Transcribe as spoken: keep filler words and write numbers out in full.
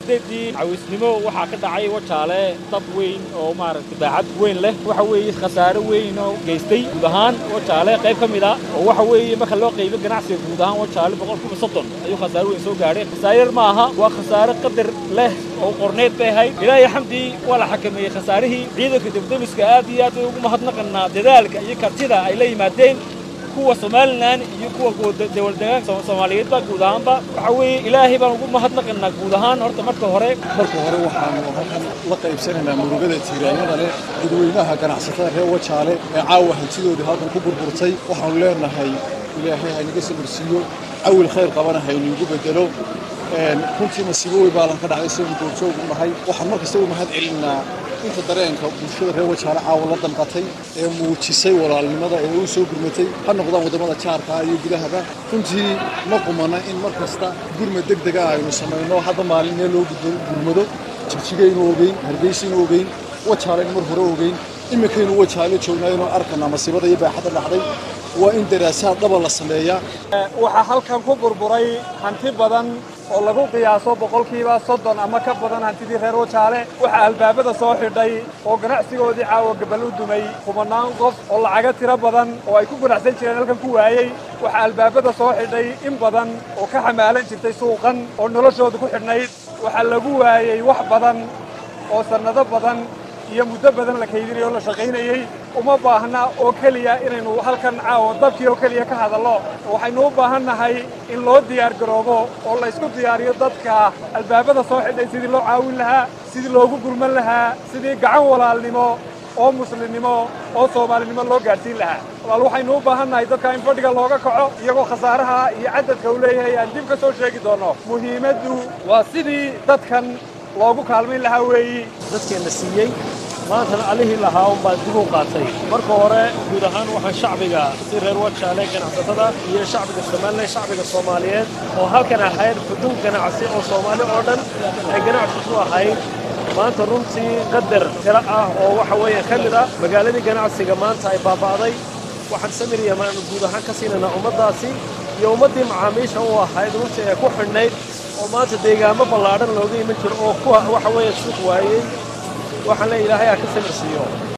sideedii cawisnimo waxa ka dhacay wajaale dab weyn oo maaragtay baacad weyn leh waxa weeye khasaare weyn oo geystay guud ahaan wajaale qayb ka mid ah oo waxa weeye marka loo qaybo ganacsiga guud ahaan wajaale boqolkiiba soddon ayuu khasaare weyn soo gaadhay khasaare ma aha waa khasaare qadar leh oo qorneed bay ahayd ilaahay xamdi wala xakameeyay khasaarihii ciidanka dibdamiska aad iyo aad ugu mahadnaqanaa dadaalka iyo kartida ay la yimaadeen kuwa Soomaaliland iyo kuwa dawladda Soomaaliyeed ba guud ahaanba waxa weeye ilaahay baan ugu mahadnaqanaa guud ahaan horta marka hore marka hore waxaan la qaybsanaynaa murugada tiiraanada leh dadweynaha ganacsatada reer wajaale ee caawa hantidooda halkan ku burburtay waxaan leenahay ilaahay ha inaga samirsiiyo awil khayr qabana ha inagu bedelo een runtii masiibo way baalan ka dhacday soo joog nahay waxaan markasta u mahad celinaa inta dareenka bulshada reer wajaale caawa la damqatay ee muujisay walaalnimada ee uu soo gurmatay ha noqdaan wadamada jaarka iyo gudahaba runtii ma qumana in markasta gurmad degdeg ah aynu sameeyno hadda maalin loo gurmado jijigaynu ogeyn hargeysiinu ogeyn wajaale mar hore ogeyn imikaynu wajaale joognayno arkana masiibada iyo baaxada dhacday waa in daraasaad dhaba la sameeyaa waxa halkan ku burburay hanti badan oo lagu qiyaaso boqolkiiba soddon ama ka badan hantidii reer wajaale waxa albaabada soo xidhay oo ganacsigoodii caawa gabal u dumay kumanaan qof oo lacaga tiro badan oo ay ku ganacsan jireen halkan ku waayay waxa albaabada soo xidhay in badan oo ka xamaalan jirtay suuqan oo noloshooda ku xidhnayd waxa lagu waayay wax badan oo sanado badan iyo muddo badan la kaydinayo la shaqaynayay uma baahna oo kaliya inaynu halkan caawa dabkii oo kaliya ka hadallo waxaynu u baahannahay in loo diyaar garoobo oo la isku diyaariyo dadka albaabada soo xidhay sidii loo caawin lahaa sidii loogu gurman lahaa sidii gacan walaalnimo oo muslimnimo oo soomaalinimo loo gaarsiin lahaa walaal waxaynu u baahannahay dadka in fadhiga looga kaco iyagoo khasaaraha iyo cadadka uu leeyahay aan dib ka soo sheegi doono muhiimaddu waa sidii dadkan loogu kaalmayn lahaa weeyi dadkeena siiyey maantana alihii lahaa un baa dib u qaatay marka hore guud ahaan waxaan shacbiga si reer wajaale ganacsatada iyo shacbiga Soomaaliyeed shacbiga Soomaaliyeed oo halkan ahayd xuduud ganacsi oo Soomaali oo dhan ay ganacsi ku ahayd maanta runtii qadar tira ah oo waxa weeye kamida magaaladii ganacsiga maanta ay baabaaday waxaan samiriyaa maan guud ahaan ka siinana ummadaasi iyo ummadii macaamiisha oo ahayd runtii ay ku xidhnayd oo maanta deegaamo ballaaran looga iman jiro oo waxa weeye suuq waayay waxaan la ilaahay ka samirsiyo